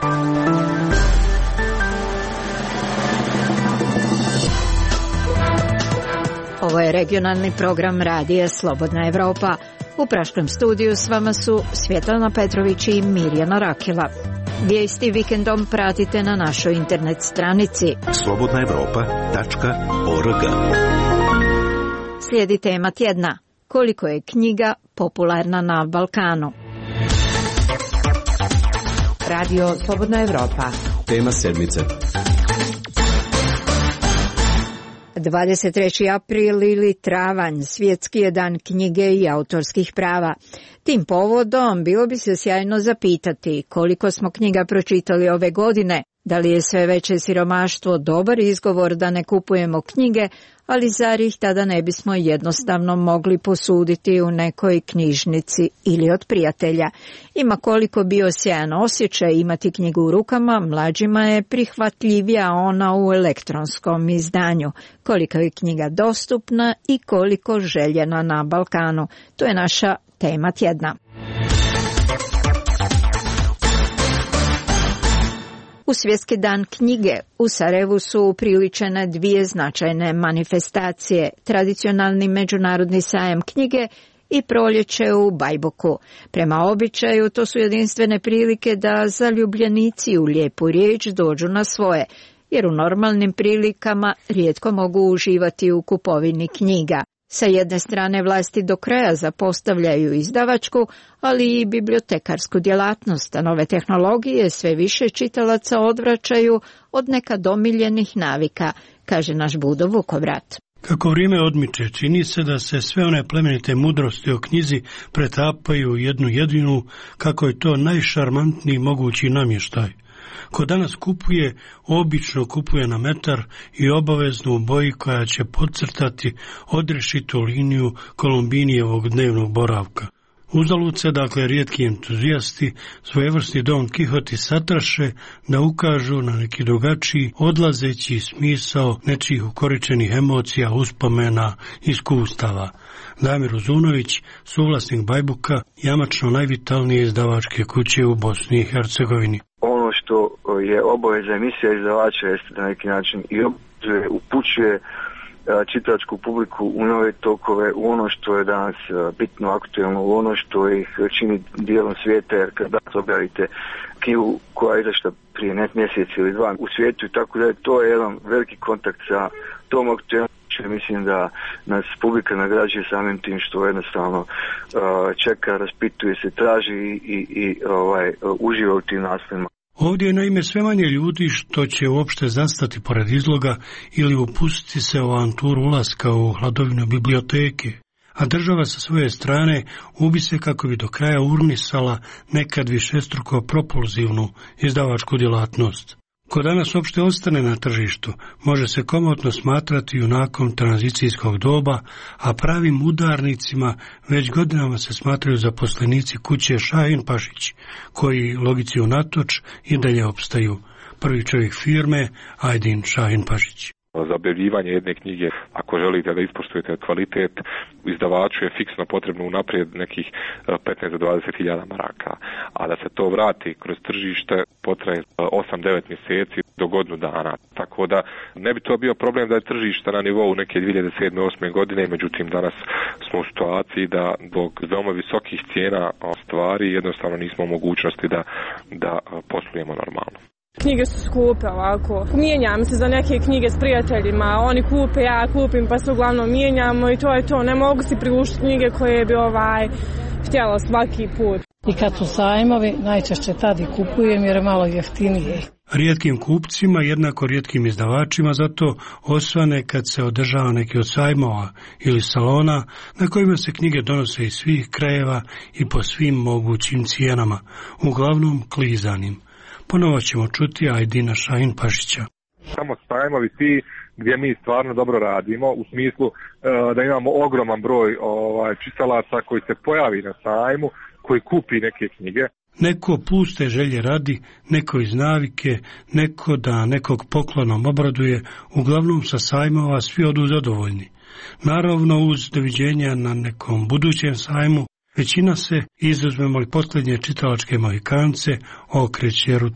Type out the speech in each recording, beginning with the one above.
Ovo je regionalni program radija Slobodna Evropa. U Praškom studiju s vama su Svjetlana Petrović i Mirjana Rakila. Vijesti vikendom pratite na našoj internet stranici slobodnaevropa.org. Slijedi tema tjedna. Koliko je knjiga popularna na Balkanu? Radio Slobodna Evropa. Tema sedmice. 23. april ili travanj, svjetski je dan knjige i autorskih prava. Tim povodom bilo bi se sjajno zapitati koliko smo knjiga pročitali ove godine, da li je sve veće siromaštvo dobar izgovor da ne kupujemo knjige, ali zar ih tada ne bismo jednostavno mogli posuditi u nekoj knjižnici ili od prijatelja. Ima koliko bio sjajan osjećaj imati knjigu u rukama, mlađima je prihvatljivija ona u elektronskom izdanju. Koliko je knjiga dostupna i koliko željena na Balkanu. To je naša tema tjedna. U Svjetski dan knjige u Sarajevu su upriličene dvije značajne manifestacije, tradicionalni međunarodni sajam knjige i proljeće u Bajbuku. Prema običaju to su jedinstvene prilike da zaljubljenici u lijepu riječ dođu na svoje, jer u normalnim prilikama rijetko mogu uživati u kupovini knjiga. Sa jedne strane vlasti do kraja zapostavljaju izdavačku, ali i bibliotekarsku djelatnost, a nove tehnologije sve više čitalaca odvraćaju od nekad omiljenih navika, kaže naš Budo Vukovrat. Kako vrijeme odmiče, čini se da se sve one plemenite mudrosti o knjizi pretapaju u jednu jedinu, kako je to najšarmantniji mogući namještaj. Ko danas kupuje, obično kupuje na metar i obavezno u boji koja će podcrtati odrešitu liniju Kolumbinijevog dnevnog boravka. Uzalud se, dakle, rijetki entuzijasti, svojevrsni Don Kihoti satraše da ukažu na neki drugačiji, odlazeći smisao nečijih ukoričenih emocija, uspomena, iskustava. Damir Uzunović, suvlasnik Bajbuka, jamačno najvitalnije izdavačke kuće u Bosni i Hercegovini. Ono što je obaveza emisija izdavača jeste da na neki način i upućuje čitačku publiku u nove tokove, u ono što je danas bitno aktuelno, u ono što ih čini dijelom svijeta, jer kad danas objavite knjigu koja je izašla prije mjesec ili dva u svijetu i tako da to je jedan veliki kontakt sa tom aktuelnošću. Mislim da nas publika nagrađuje samim tim što jednostavno čeka, raspituje se, traži i uživa u tim naslovima. Ovdje je naime sve manje ljudi što će uopšte zastati pored izloga ili upustiti se u avanturu ulaska u hladovinu biblioteke, a država sa svoje strane ubi se kako bi do kraja urnisala nekad višestruko propulzivnu izdavačku djelatnost. Ko danas uopšte ostane na tržištu, može se komotno smatrati junakom tranzicijskog doba, a pravim udarnicima već godinama se smatraju zaposlenici kuće Šahin Pašić, koji, logici unatoč, i dalje opstaju. Prvi čovjek firme, Ajdin Šahin Pašić. Za objavljivanje jedne knjige, ako želite da ispoštujete kvalitet, izdavaču je fiksno potrebno unaprijed nekih 15 do 20 hiljada maraka. A da se to vrati kroz tržište potraje 8-9 mjeseci do godinu dana. Tako da ne bi to bio problem da je tržište na nivou neke 2007-2008 godine, međutim danas smo u situaciji da zbog veoma visokih cijena stvari jednostavno nismo u mogućnosti da poslujemo normalno. Knjige su skupe ovako. Mijenjam se za neke knjige s prijateljima, oni kupe, ja kupim, pa se uglavnom mijenjamo i to je to. Ne mogu si priuštiti knjige koje bi htjela svaki put. I kad su sajmovi, najčešće tad i kupujem jer je malo jeftinije. Rijetkim kupcima, jednako rijetkim izdavačima, zato osvane kad se održava neki od sajmova ili salona na kojima se knjige donose iz svih krajeva i po svim mogućim cijenama, uglavnom klizanim. Ponovo ćemo čuti Ajdina Šahin Pašića. Samo sajmovi svi gdje mi stvarno dobro radimo, u smislu da imamo ogroman broj čitalaca koji se pojavi na sajmu, koji kupi neke knjige. Neko puste želje radi, neko iz navike, neko da nekog poklonom obraduje, uglavnom sa sajmova svi odu zadovoljni. Naravno, uz doviđenja na nekom budućem sajmu, većina se, izuzmemo li posljednje čitalačke mohikance, okreće rutini.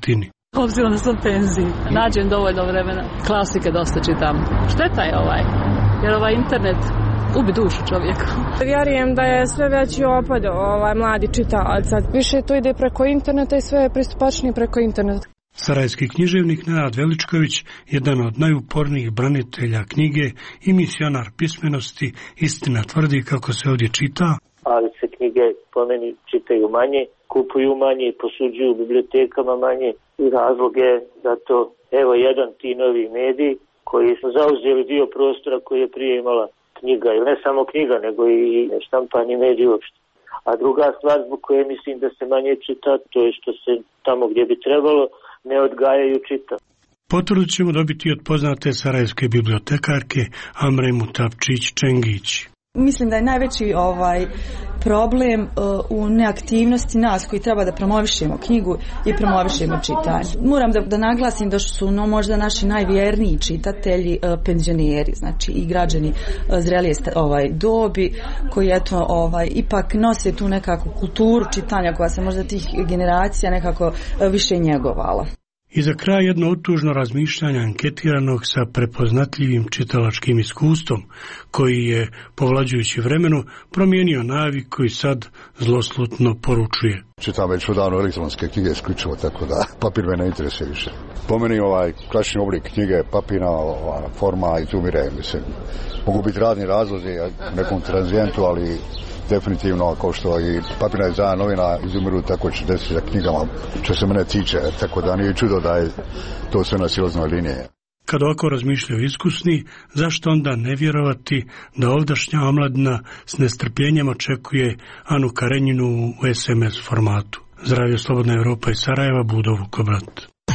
Obzirom da sam penziji, nađem dovoljno vremena. Klasike dosta čitam. Šteta je jer ovaj internet ubi dušu čovjeku. Vjerujem da je sve veći opad mladi čitalaca. Više to ide preko interneta i sve je pristupačnije preko interneta. Sarajevski književnik Nenad Veličković, jedan od najupornijih branitelja knjige i misionar pismenosti, istina tvrdi kako se ovdje čita. Ali se knjige po meni čitaju manje, kupuju manje i posuđuju u bibliotekama manje. I razlog je da to, evo, jedan ti novi mediji koji su zauzeli dio prostora koji je prije imala knjiga, ili ne samo knjiga, nego i štampani mediji uopšte. A druga stvar zbog koje mislim da se manje čita, to je što se tamo gdje bi trebalo ne odgajaju čita. Potvrdu ćemo dobiti od poznate sarajevske bibliotekarke Amre Mutapčić-Čengić. Mislim da je najveći problem u neaktivnosti nas koji treba da promovišemo knjigu i promovišemo čitanje. Moram da naglasim da su možda naši najvjerniji čitatelji penzioneri, znači i građani zrelije dobi koji ipak nose tu nekakvu kulturu čitanja koja se možda tih generacija nekako više njegovala. I za kraj jedno otužno razmišljanje anketiranog sa prepoznatljivim čitalačkim iskustvom, koji je, povlađujući vremenu, promijenio navik koji sad zloslutno poručuje. Čitam već odavno elektronske knjige isključivo, tako da papir me ne interesuje više. Po meni klasični oblik knjige, papirna forma izumire, mislim. Mogu biti razni razlozi nekom tranzijentu, ali definitivno, kao što i papirna izdanja novina izumiru, tako će desiti za knjigama, što se mene tiče, tako da nije čudo da je to sve na silaznoj liniji. Kad ovako razmišljaju iskusni, zašto onda ne vjerovati da ovdašnja omladina s nestrpljenjem očekuje Anu Karenjinu u SMS formatu? Zdravlje, Slobodna Evropa iz Sarajeva, Budo Vukobrat.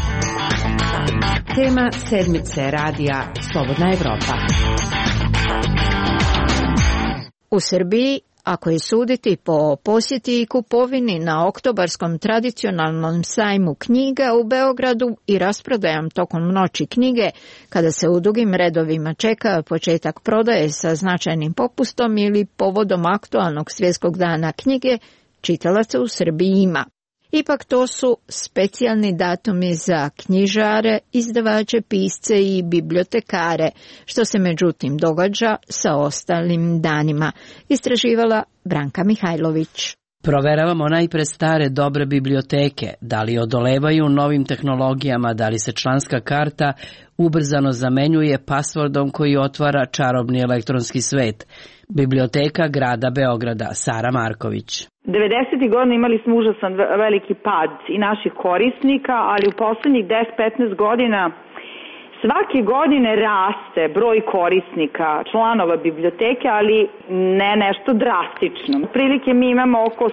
Tema sedmice radija Slobodna Evropa. U Srbiji, ako je suditi po posjeti i kupovini na oktobarskom tradicionalnom sajmu knjiga u Beogradu i rasprodajom tokom noći knjige, kada se u dugim redovima čeka početak prodaje sa značajnim popustom ili povodom aktualnog svjetskog dana knjige, čitalaca u Srbiji ima. Ipak to su specijalni datumi za knjižare, izdavače, pisce i bibliotekare, što se međutim događa sa ostalim danima, istraživala Branka Mihajlović. Proveravamo najpre stare dobre biblioteke, da li odolevaju novim tehnologijama, da li se članska karta ubrzano zamenjuje pasvordom koji otvara čarobni elektronski svet. Biblioteka grada Beograda, Sara Marković. 90. godina imali smo užasan veliki pad i naših korisnika, ali u poslednjih 10-15 godina svake godine raste broj korisnika, članova biblioteke, ali ne nešto drastično. Prilike mi imamo oko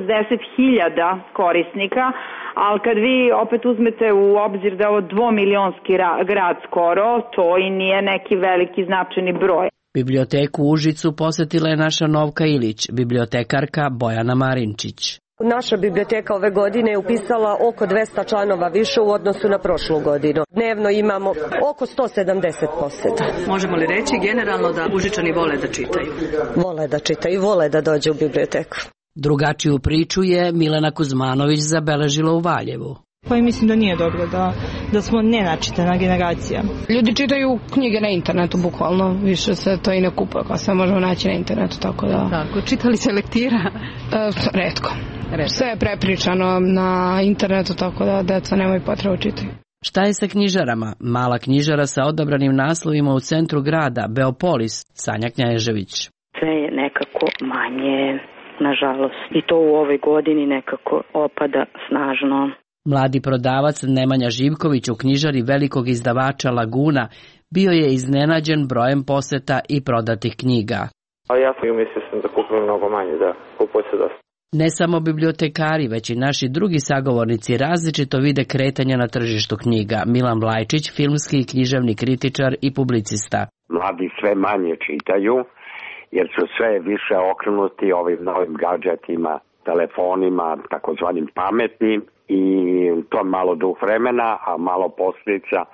160.000 korisnika, ali kad vi opet uzmete u obzir da je ovo 2-milionski grad skoro, to i nije neki veliki značajni broj. Biblioteku u Užicu posjetila je naša Novka Ilić, bibliotekarka Bojana Marinčić. Naša biblioteka ove godine je upisala oko 200 članova više u odnosu na prošlu godinu. Dnevno imamo oko 170 posjeta. Možemo li reći generalno da Užičani vole da čitaju? Vole da čitaju, vole da dođu u biblioteku. Drugačiju priču je Milena Kuzmanović zabeležila u Valjevu. Pa i mislim da nije dobro da smo nenačitana generacija. Ljudi čitaju knjige na internetu, bukvalno, više se to i ne kupuje, kao sve možemo naći na internetu, tako da... Tako, čitali se lektira? Retko. Sve je prepričano na internetu, tako da deca nemaju potrebu čitati. Šta je sa knjižarama? Mala knjižara sa odabranim naslovima u centru grada, Beopolis, Sanja Knjažević. Sve je nekako manje, nažalost, i to u ovoj godini nekako opada snažno. Mladi prodavac Nemanja Živković u knjižari velikog izdavača Laguna bio je iznenađen brojem poseta i prodatih knjiga. A ja mislio sam da kupim mnogo manje, da kupuje se dosta. Ne samo bibliotekari, već i naši drugi sagovornici različito vide kretanja na tržištu knjiga. Milan Vlajčić, filmski i književni kritičar i publicista. Mladi sve manje čitaju, jer su sve više okrenuti ovim novim gadžetima, telefonima, takozvanim pametnim, i to malo duh vremena, a malo posljedica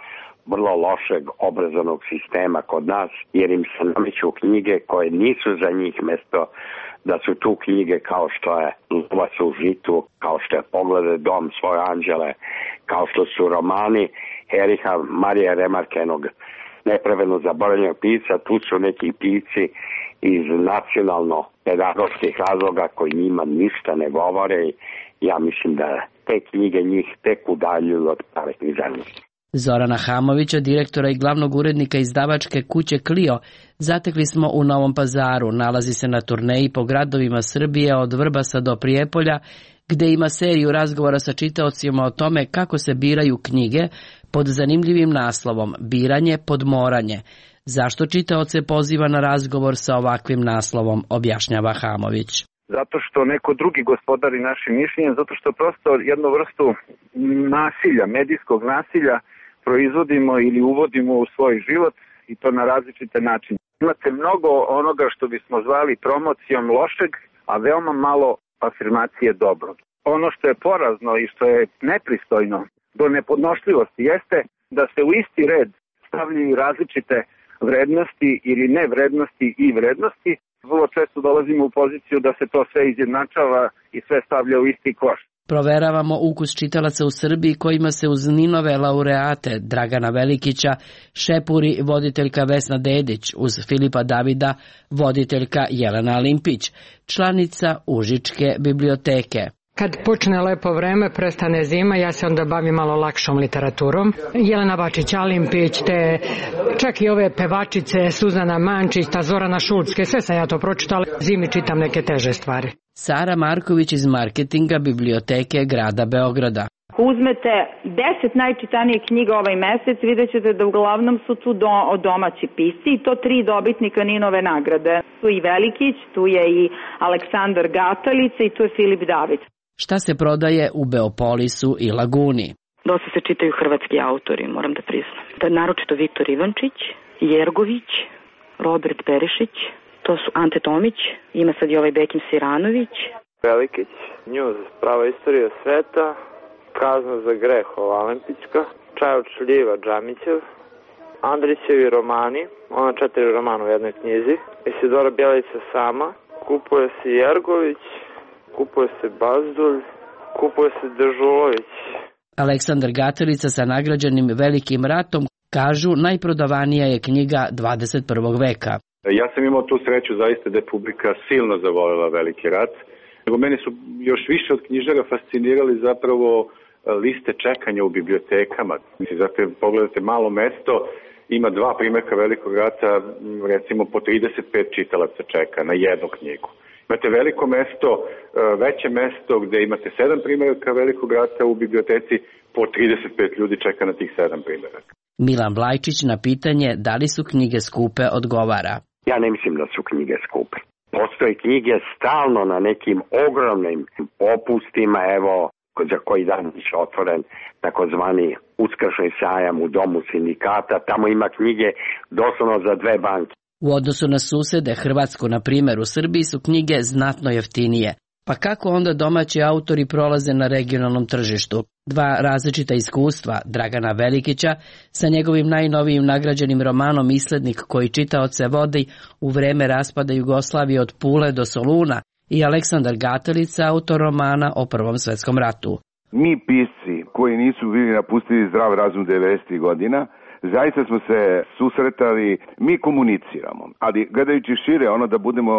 vrlo lošeg obrazovnog sistema kod nas, jer im se nameću knjige koje nisu za njih, mesto da su tu knjige kao što je Lovac u žitu, kao što je Poglede dom, svoje anđele, kao što su romani Eriha Marija Remarkenog, nepravedno zaboravljenog pisca. Tu su neki pisci iz nacionalno-pedagoških razloga koji njima ništa ne govore. Ja mislim da te knjige njih tek udaljuju od prave književnosti. Zorana Hamovića, direktora i glavnog urednika izdavačke kuće Clio, zatekli smo u Novom Pazaru. Nalazi se na turneji po gradovima Srbije od Vrbasa do Prijepolja, gde ima seriju razgovora sa čitaocima o tome kako se biraju knjige pod zanimljivim naslovom Biranje podmoranje. Zašto čitaoce poziva na razgovor sa ovakvim naslovom, objašnjava Hamović. Zato što neko drugi gospodari našim mišljenjem, zato što prosto jednu vrstu nasilja, medijskog nasilja proizvodimo ili uvodimo u svoj život i to na različite načine. Imate mnogo onoga što bismo zvali promocijom lošeg, a veoma malo afirmacije dobrog. Ono što je porazno i što je nepristojno do nepodnošljivosti jeste da se u isti red stavljaju različite vrednosti ili nevrednosti i vrednosti. Vrlo često dolazimo u poziciju da se to sve izjednačava i sve stavlja u isti koš. Proveravamo ukus čitalaca u Srbiji kojima se uz Ninove laureate Dragana Velikića šepuri voditeljka Vesna Dedić, uz Filipa Davida voditeljka Jelena Alimpić, članica Užičke biblioteke. Kad počne lepo vreme, prestane zima, ja se onda bavim malo lakšom literaturom. Jelena Bačić, Alimpić, te čak i ove pevačice, Suzana Mančić, ta Zorana Šulske, sve sam ja to pročitala. Zimi čitam neke teže stvari. Sara Marković iz marketinga biblioteke grada Beograda. Ako uzmete 10 najčitanijih knjiga ovaj mesec, vidjet ćete da uglavnom su tu domaći pisci i to 3 dobitnika Ninove nagrade. Tu je i Velikić, tu je i Aleksandar Gatalica i tu je Filip David. Šta se prodaje u Beopolisu i Laguni? Dosta se čitaju hrvatski autori, moram da priznam. Naročito Viktor Ivančić, Jergović, Robert Perišić, to su Ante Tomić, ima sad i ovaj Bekim Siranović. Velikić, Njuz, prava istorija sveta, Kazna za greh Alimpićka, Čaj od šljiva Džamićev, Andrićevi romani, ona 4 romana u jednoj knjizi, Isidora Bjelica sama, kupuje se Jergović, kupuje se Bazdulj, kupuje se Dežulović. Aleksandar Gatalica sa nagrađenim Velikim ratom kažu najprodavanija je knjiga 21. veka. Ja sam imao tu sreću zaista da je publika silno zavoljela Veliki rat. Nego meni su još više od knjižara fascinirali zapravo liste čekanja u bibliotekama. Zato pogledate malo mesto, ima 2 primjerka Velikog rata, recimo po 35 čitalaca čeka na jednu knjigu. Imate veliko mesto, veće mesto gde imate 7 primjeraka Velikog rata u biblioteci, po 35 ljudi čeka na tih 7 primjeraka. Milan Blajčić na pitanje da li su knjige skupe odgovara. Ja ne mislim da su knjige skupe. Postoje knjige stalno na nekim ogromnim opustima, evo, za koji dan je otvoren takozvani uskršnji sajam u domu sindikata, tamo ima knjige doslovno za 2 banke. U odnosu na susede Hrvatsku, na primjer, u Srbiji su knjige znatno jeftinije. Pa kako onda domaći autori prolaze na regionalnom tržištu? 2 različita iskustva Dragana Velikića sa njegovim najnovijim nagrađenim romanom Islednik koji čitaoce vodi u vreme raspada Jugoslavije od Pule do Soluna i Aleksandar Gatalica, autor romana o Prvom svetskom ratu. Mi pisci koji nisu bili napustili zdrav razum 90. godina, zaista smo se susretali, mi komuniciramo, ali gledajući šire, ono da budemo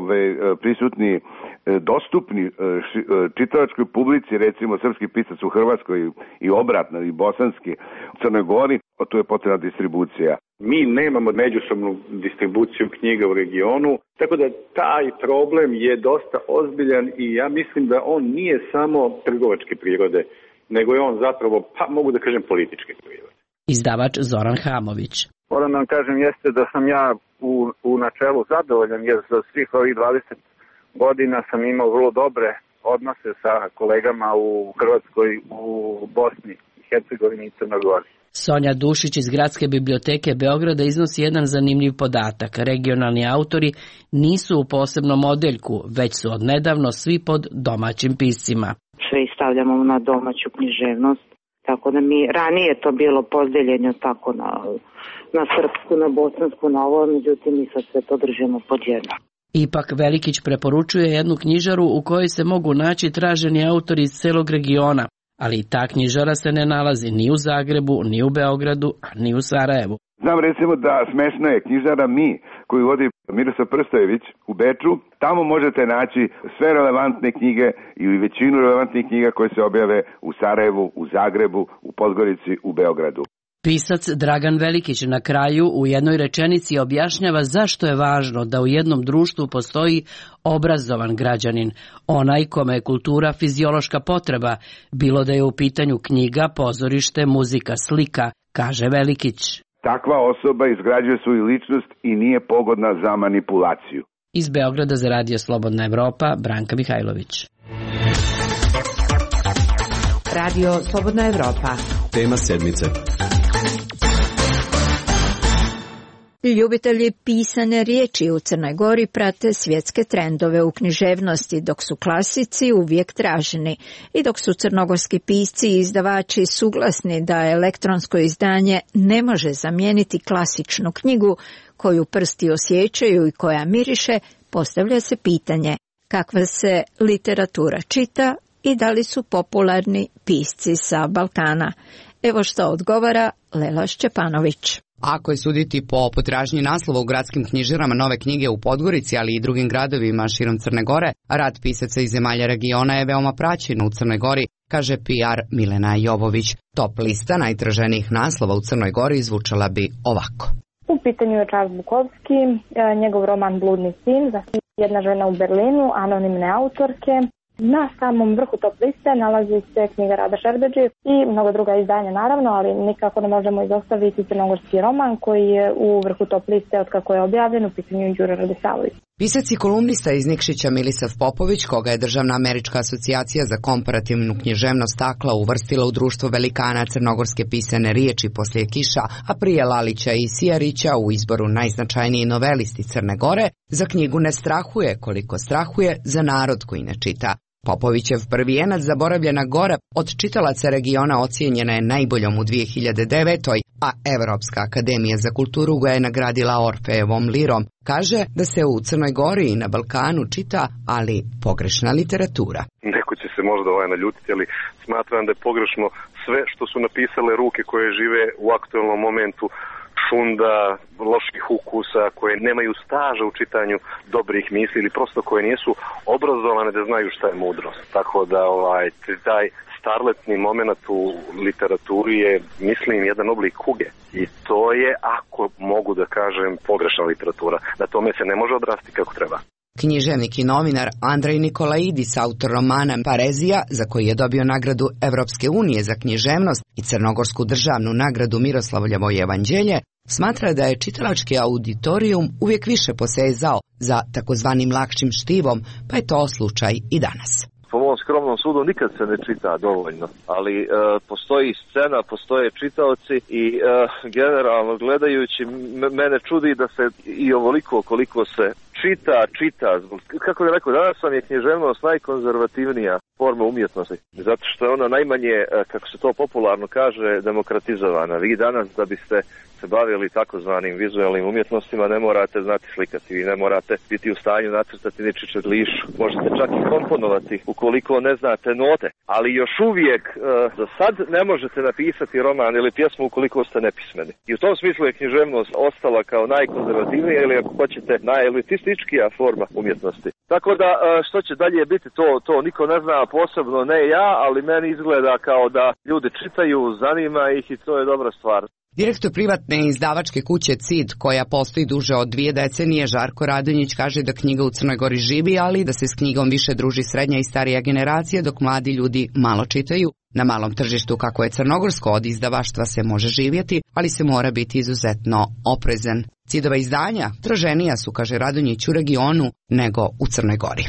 prisutni, dostupni čitalačkoj publici, recimo srpski pisac u Hrvatskoj i obratno, i bosanski u Crnoj Gori, tu je potrebna distribucija. Mi nemamo međusobnu distribuciju knjiga u regionu, tako da taj problem je dosta ozbiljan i ja mislim da on nije samo trgovačke prirode, nego je on zapravo, pa mogu da kažem, političke prirode. Izdavač Zoran Hamović. Moram da vam kažem jeste da sam ja u načelu zadovoljan, jer za svih ovih 20 godina sam imao vrlo dobre odnose sa kolegama u Hrvatskoj, u Bosni i Hercegovini i Crnoj Gori. Sonja Dušić iz Gradske biblioteke Beograda iznosi jedan zanimljiv podatak. Regionalni autori nisu u posebnom odeljku, već su odnedavno svi pod domaćim piscima. Sve stavljamo na domaću književnost. Tako da mi ranije je to bilo podeljenje tako na srpsku, na bosansku, na ovo, međutim mi sad sve to držimo pod jedno. Ipak Velikić preporučuje jednu knjižaru u kojoj se mogu naći traženi autori iz celog regiona, ali i ta knjižara se ne nalazi ni u Zagrebu, ni u Beogradu, a ni u Sarajevu. Znam recimo da smešna je knjižara Mi, koju vodi Miroslav Prstojević u Beču. Tamo možete naći sve relevantne knjige i većinu relevantnih knjiga koje se objave u Sarajevu, u Zagrebu, u Podgorici, u Beogradu. Pisac Dragan Velikić na kraju u jednoj rečenici objašnjava zašto je važno da u jednom društvu postoji obrazovan građanin, onaj kome je kultura fiziološka potreba, bilo da je u pitanju knjiga, pozorište, muzika, slika, kaže Velikić. Takva osoba izgrađuje svoju ličnost i nije pogodna za manipulaciju. Iz Beograda za Radio Slobodna Evropa, Branka Mihajlović. Radio Slobodna Evropa. Tema sedmice. Ljubitelji pisane riječi u Crnoj Gori prate svjetske trendove u književnosti, dok su klasici uvijek traženi i dok su crnogorski pisci i izdavači suglasni da elektronsko izdanje ne može zamijeniti klasičnu knjigu koju prsti osjećaju i koja miriše, postavlja se pitanje kakva se literatura čita i da li su popularni pisci sa Balkana. Evo što odgovara Lela Šćepanović. Ako je suditi po potražnji naslova u gradskim knjižarama nove knjige u Podgorici, ali i drugim gradovima širom Crne Gore, rad pisaca iz zemalja regiona je veoma praćen u Crnoj Gori, kaže PR Milena Jovović. Top lista najtraženijih naslova u Crnoj Gori zvučala bi ovako. U pitanju je Charles Bukowski, njegov roman Bludni sin, zatim Jedna žena u Berlinu, anonimne autorke. Na samom vrhu top liste nalazi se knjiga Rada Šerbedžić i mnogo druga izdanja naravno, ali nikako ne možemo izostaviti crnogorski roman koji je u vrhu top liste od kako je objavljen, u pitanju Đure Radisavljević. Pisac i kolumnista iz Nikšića Milisav Popović, koga je Državna američka asocijacija za komparativnu književnost Takla uvrstila u društvo velikana crnogorske pisane riječi poslije Kiša, a prije Lalića i Sijarića u izboru najznačajniji novelisti Crne Gore, za knjigu ne strahuje koliko strahuje za narod koji ne čita. Popovićev prvijenac Zaboravljena gora od čitalaca regiona ocijenjena je najboljom u 2009. a Evropska akademija za kulturu ga je nagradila Orfejevom lirom. Kaže da se u Crnoj Gori i na Balkanu čita, ali pogrešna literatura. Neko će se možda naljutiti, ali smatram da je pogrešno sve što su napisale ruke koje žive u aktualnom momentu, šunda, loših ukusa, koje nemaju staža u čitanju dobrih misli ili prosto koje nisu obrazovane da znaju šta je mudrost. Tako da taj starletni moment u literaturi je, mislim, jedan oblik kuge. I to je, ako mogu da kažem, pogrešna literatura. Na tome se ne može odrasti kako treba. Književnik i novinar Andrej Nikolaidis, autor romana Parezija, za koji je dobio nagradu Evropske unije za književnost i Crnogorsku državnu nagradu Miroslavljevo evanđelje, smatra da je čitalački auditorijum uvijek više posezao za takozvanim lakšim štivom, pa je to slučaj i danas. Po mom skromnom sudu nikad se ne čita dovoljno, ali postoji scena, postoje čitaoci i generalno gledajući mene čudi da se i ovoliko koliko se čita. Kako bih rekao, danas vam je književnost najkonzervativnija forma umjetnosti, zato što je ona najmanje, kako se to popularno kaže, demokratizovana. Vi danas da biste se bavili takozvanim vizualnim umjetnostima ne morate znati slikati, vi ne morate biti u stanju nacrtati ni čičedlišu, možete čak i komponovati ukoliko ne znate note, ali još uvijek za sad ne možete napisati roman ili pjesmu ukoliko ste nepismeni. I u tom smislu je književnost ostala kao najkonzervativnija ili ako hoćete najelitističkija forma umjetnosti. Tako da što će dalje biti to niko ne zna, posebno ne ja, ali meni izgleda kao da ljudi čitaju, zanima ih i to je dobra stvar. Direktor privatne izdavačke kuće CID, koja postoji duže od 2 decenije, Žarko Radonjić, kaže da knjiga u Crnoj Gori živi, ali da se s knjigom više druži srednja i starija generacija, dok mladi ljudi malo čitaju. Na malom tržištu kako je crnogorsko od izdavaštva se može živjeti, ali se mora biti izuzetno oprezan. CID-ova izdanja traženija su, kaže Radonjić, u regionu nego u Crnoj Gori.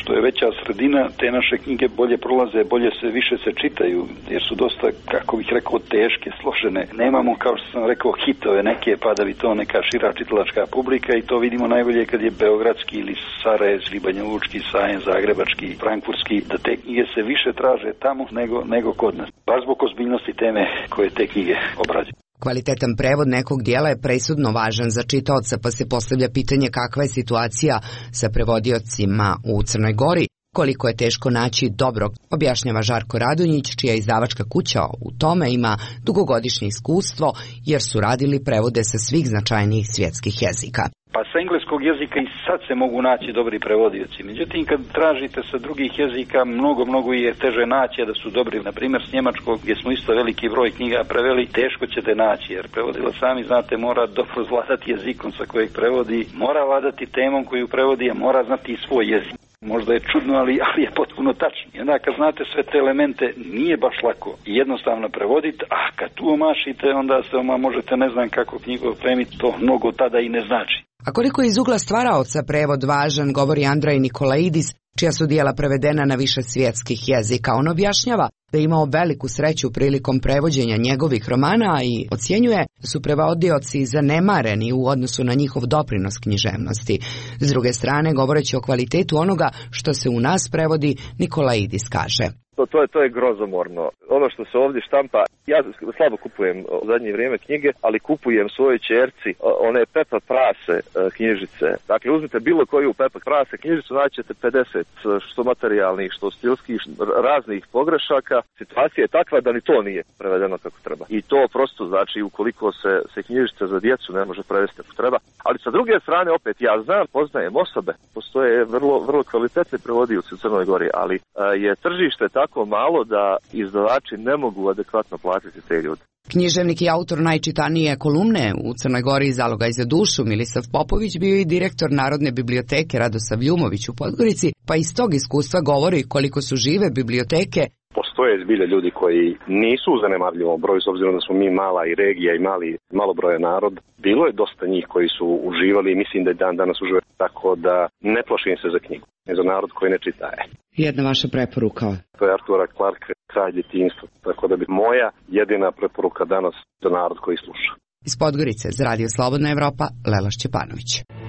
što je veća sredina, te naše knjige bolje prolaze, više se čitaju, jer su dosta, kako bih rekao, teške, složene. Nemamo, kao što sam rekao, hitove neke, pa da bi to neka šira čitalačka publika, i to vidimo najbolje kad je beogradski ili sarajevski, banjalučki, sajem, zagrebački, frankfurtski, da te knjige se više traže tamo nego kod nas. Baš zbog ozbiljnosti teme koje te knjige obrađuju. Kvalitetan prevod nekog dijela je presudno važan za čitaoca, pa se postavlja pitanje kakva je situacija sa prevodiocima u Crnoj Gori. Koliko je teško naći dobrog, objašnjava Žarko Radonjić, čija izdavačka kuća u tome ima dugogodišnje iskustvo, jer su radili prevode sa svih značajnijih svjetskih jezika. Pa sa engleskog jezika i sad se mogu naći dobri prevodioci. Međutim, kad tražite sa drugih jezika, mnogo je teže naći, a da su dobri. Na primjer, s njemačkog, gdje smo isto veliki broj knjiga preveli, teško ćete naći, jer prevodila, sami znate, mora dobro vladati jezikom sa kojeg prevodi, mora vladati temom koju prevodi, a mora znati i svoj jezik. Možda je čudno, ali je potpuno tačno. I onda kad znate sve te elemente, nije baš lako i jednostavno prevoditi, a kad tu omašite, onda se možete ne znam kako knjigu opremiti, to mnogo tada i ne znači. A koliko je iz ugla stvaraoca prevod važan, govori Andrej Nikolaidis, čija su dijela prevedena na više svjetskih jezika. On objašnjava da je imao veliku sreću prilikom prevođenja njegovih romana i ocjenjuje da su prevodioci zanemareni u odnosu na njihov doprinos književnosti. S druge strane, govoreći o kvalitetu onoga što se u nas prevodi, Nikolaidis kaže: To je grozomorno. Ono što se ovdje štampa, ja slabo kupujem u zadnje vrijeme knjige, ali kupujem svojoj ćerci one Pepa Prase knjižice. Dakle, uzmite bilo koju Pepa Prase knjižicu, naćete 50 što materijalnih, što stilskih, raznih pogrešaka. Situacija je takva da ni to nije prevedeno kako treba. I to prosto znači, ukoliko se knjižica za djecu ne može prevesti kako treba. Ali sa druge strane, opet, ja poznajem osobe, postoje vrlo kvalitetni prevodioci u Crnoj Gori, ali je tržište tako malo da izdavači ne mogu adekvatno platiti te ljude. Književnik i autor najčitanije kolumne u Crnoj Gori Zalogaj za dušu Milisav Popović bio i direktor Narodne biblioteke Radosav Ljumović u Podgorici, pa iz tog iskustva govori koliko su žive biblioteke. Postoje zbilja ljudi koji nisu u zanemarljivom broju, s obzirom da smo mi mala i regija i malo broja narod. Bilo je dosta njih koji su uživali i mislim da je dan danas uživaju, tako da ne plašim se za knjigu, ne za narod koji ne čita. Jedna vaša preporuka? To je Artura Clarke, Kralj djetinjstva, tako da bi moja jedina preporuka danas za narod koji sluša. Iz Podgorice za Radio Slobodna Evropa, Lela Šćepanović.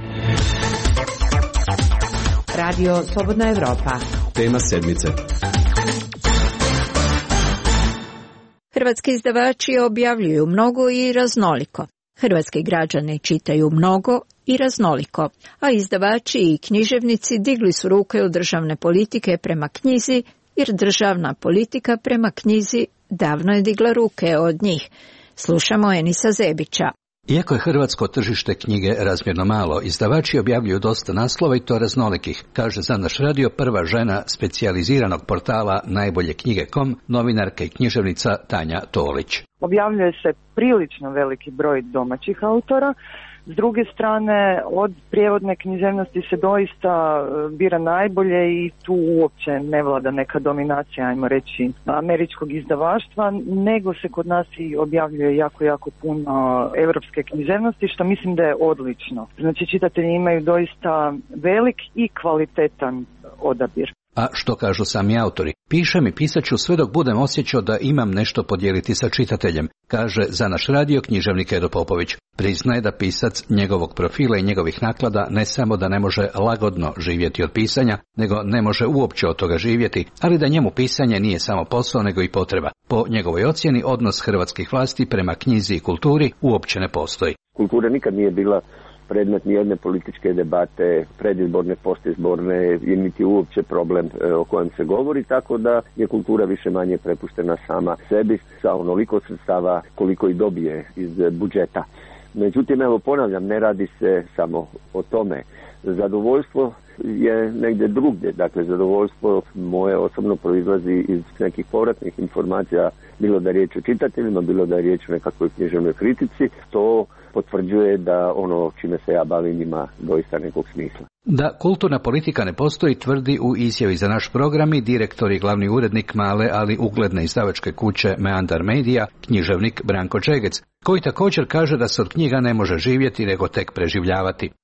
Radio Slobodna Evropa. Tema sedmice. Hrvatski izdavači objavljuju mnogo i raznoliko. Hrvatski građani čitaju mnogo i raznoliko, a izdavači i književnici digli su ruke od državne politike prema knjizi, jer državna politika prema knjizi davno je digla ruke od njih. Slušamo Enisa Zebića. Iako je hrvatsko tržište knjige razmjerno malo, izdavači objavljuju dosta naslova i to raznolikih, kaže za naš radio prva žena specijaliziranog portala Najbolje knjige.com, novinarka i književnica Tanja Tolić. Objavljuje se prilično veliki broj domaćih autora. S druge strane, od prijevodne književnosti se doista bira najbolje i tu uopće ne vlada neka dominacija, ajmo reći, američkog izdavaštva, nego se kod nas i objavljuje jako puno evropske književnosti, što mislim da je odlično. Znači, čitatelji imaju doista velik i kvalitetan odabir. A što kažu sami autori? Pišem i pisat ću sve dok budem osjećao da imam nešto podijeliti sa čitateljem, kaže za naš radio književnik Edo Popović. Priznaje da pisac njegovog profila i njegovih naklada ne samo da ne može lagodno živjeti od pisanja, nego ne može uopće od toga živjeti, ali da njemu pisanje nije samo posao nego i potreba. Po njegovoj ocjeni, odnos hrvatskih vlasti prema knjizi i kulturi uopće ne postoji. Kultura nikad nije bila predmet nijedne političke debate, predizborne, postizborne, i niti uopće problem o kojem se govori, tako da je kultura više manje prepuštena sama sebi sa onoliko sredstava koliko i dobije iz budžeta. Međutim, evo ponavljam, ne radi se samo o tome. Zadovoljstvo je negdje drugdje, dakle zadovoljstvo moje osobno proizlazi iz nekih povratnih informacija, bilo da je riječ o čitateljima, bilo da je riječ o nekakvoj književnoj kritici, to potvrđuje da ono čime se ja bavim ima doista nekog smisla. Da kulturna politika ne postoji, tvrdi u izjavi za naš program i direktor i glavni urednik male, ali ugledne izdavačke kuće Meandar Media, književnik Branko Čegec, koji također kaže da se od knjiga ne može živjeti nego tek preživljavati.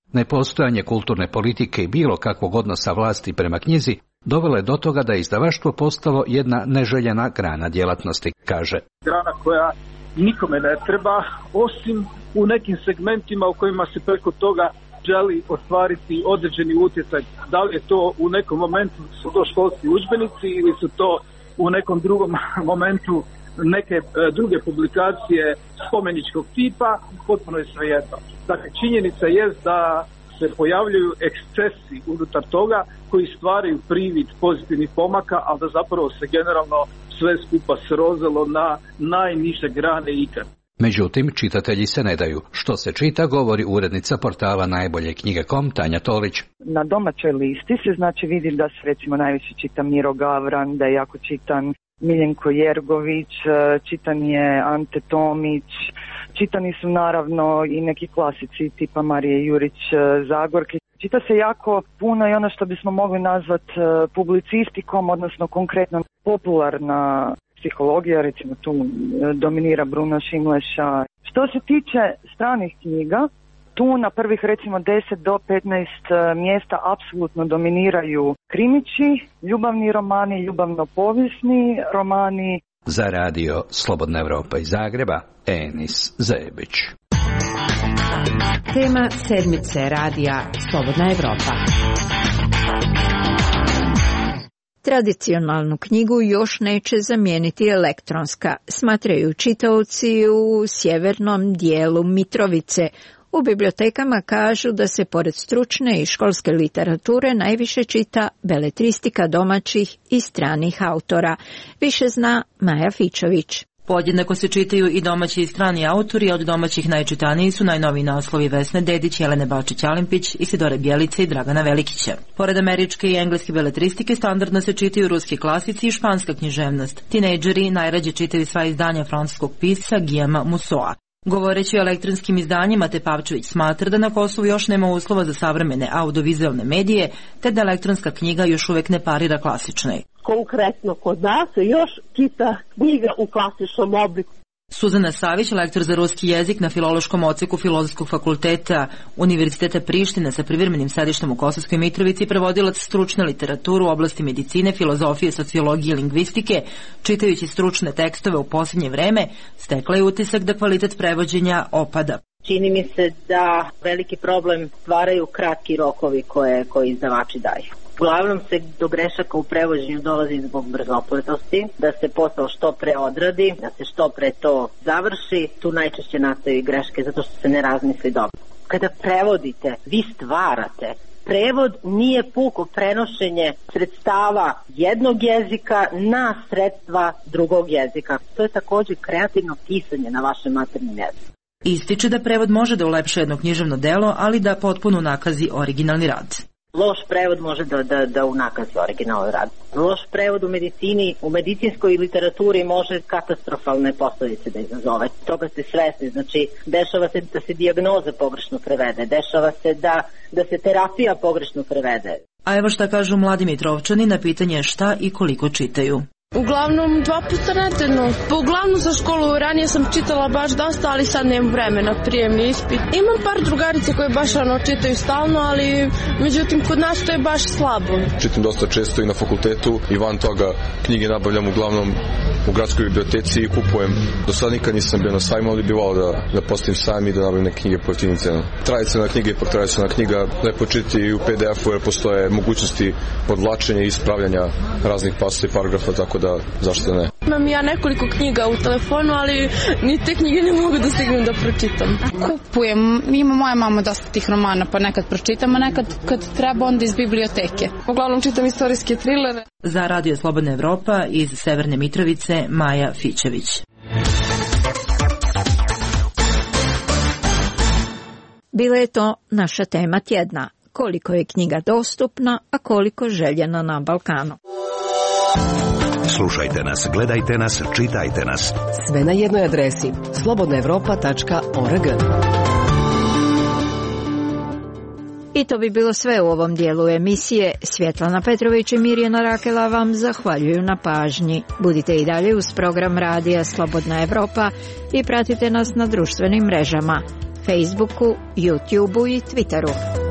Nepostojanje kulturne politike i bilo kakvog odnosa vlasti prema knjizi dovelo je do toga da je izdavaštvo postalo jedna neželjena grana djelatnosti, kaže. Grana koja nikome ne treba, osim u nekim segmentima u kojima se preko toga želi ostvariti određeni utjecaj. Da li je to u nekom momentu su to školski udžbenici ili su to u nekom drugom momentu neke druge publikacije spomeničkog tipa, potpuno je svejedno. Dakle, činjenica je da se pojavljuju ekscesi unutar toga koji stvaraju privid pozitivnih pomaka, ali da zapravo se generalno sve skupa srozalo na najniže grane ikad. Međutim, čitatelji se ne daju. Što se čita, govori urednica portala Najbolje knjige.com Tanja Tolić. Na domaćoj listi se znači vidi da se recimo najviše čita Miro Gavran, da je jako čitan Miljenko Jergović, čitan je Ante Tomić, čitani su naravno i neki klasici tipa Marije Jurić Zagorke. Čita se jako puno i ono što bismo mogli nazvati publicistikom, odnosno konkretno popularna psihologija, recimo tu dominira Bruno Šimleša. Što se tiče stranih knjiga, tu na prvih recimo 10 do 15 mjesta apsolutno dominiraju krimići, ljubavni romani, ljubavno-povijesni romani. Za radio Slobodna Evropa iz Zagreba, Enis Zebić. Tema sedmice radija Slobodna Evropa. Tradicionalnu knjigu još neće zamijeniti elektronska, smatraju čitaoci u sjevernom dijelu Mitrovice. U bibliotekama kažu da se pored stručne i školske literature najviše čita beletristika domaćih i stranih autora. Više zna Maja Fičović. Podjednako se čitaju i domaći i strani autori, od domaćih najčitaniji su najnoviji naslovi Vesne Dedić, Jelene Bačić-Alimpić, Isidore Bjelice i Dragana Velikića. Pored američke i engleske beletristike standardno se čitaju ruski klasici i španska književnost. Tinejdžeri najrađe čitaju sva izdanja francuskog pisca Guillauma Mussoa. Govoreći o elektronskim izdanjima, Tepavčević smatra da na Kosovu još nema uslova za savremene audiovizualne medije, te da elektronska knjiga još uvek ne parira klasičnoj. Konkretno kod nas još čita knjiga u klasičnom obliku. Suzana Savić, lektor za ruski jezik na Filološkom odseku Filozofskog fakulteta Univerziteta Prištine sa privremenim sedištem u Kosovskoj Mitrovici, prevodilac stručne literature u oblasti medicine, filozofije, sociologije i lingvistike, čitajući stručne tekstove u posljednje vreme, stekla je utisak da kvalitet prevođenja opada. Čini mi se da veliki problem stvaraju kratki rokovi koji izdavači daju. Uglavnom se do grešaka u prevođenju dolazi zbog brzopletosti, da se posao što pre odradi, da se što pre to završi, tu najčešće nastaju greške zato što se ne razmisli dobro. Kada prevodite, vi stvarate. Prevod nije puko prenošenje sredstava jednog jezika na sredstva drugog jezika. To je također kreativno pisanje na vašem maternjem jeziku. Ističe da prevod može da ulepša jedno književno delo, ali da potpuno unakazi originalni rad. Loš prevod može da unakazi originalni rad. Loš prevod u medicini, u medicinskoj literaturi može katastrofalne posljedice da izazove. Toga ste svesni, znači dešava se da se dijagnoza pogrešno prevede, dešava se da se terapija pogrešno prevede. A evo šta kažu mladi Mitrovčani na pitanje šta i koliko čitaju. Uglavnom 2 puta nedeljno. Uglavnom za školu ranije sam čitala baš dosta, ali sad nemam vremena, prijemni ispit. Imam par drugarice koje baš čitaju stalno, ali međutim kod nas to je baš slabo. Čitam dosta često i na fakultetu i van toga knjige nabavljam uglavnom u gradskoj biblioteci i kupujem. Do sad nikad nisam bio na sajmu, ali bi volao da postavim sajam i da nabavim neke knjige po jeftinim cenama. Tradicionalna knjiga ipak tradicionalna knjiga, lepo čitati i u PDF-u jer postoje mogućnosti podvlačenja i ispravljanja raznih pasa i paragrafa, tako da zašto ne. Imam ja nekoliko knjiga u telefonu, ali ni te knjige ne mogu da stignem da pročitam. Kupujem, ima moja mama dosta tih romana, pa nekad pročitam, a nekad kad treba onda iz biblioteke. Uglavnom čitam istorijske trilere. Za Radio Slobodna Evropa iz Severne Mitrovice, Maja Fičević. Bila je to naša tema tjedna. Koliko je knjiga dostupna, a koliko željena na Balkanu. Slušajte nas, gledajte nas, čitajte nas. Sve na jednoj adresi slobodnaevropa.org. I to bi bilo sve u ovom dijelu emisije. Svjetlana Petrović i Mirjana Rakela vam zahvaljuju na pažnji. Budite i dalje uz program radija Slobodna Evropa i pratite nas na društvenim mrežama. Facebooku, YouTubeu i Twitteru.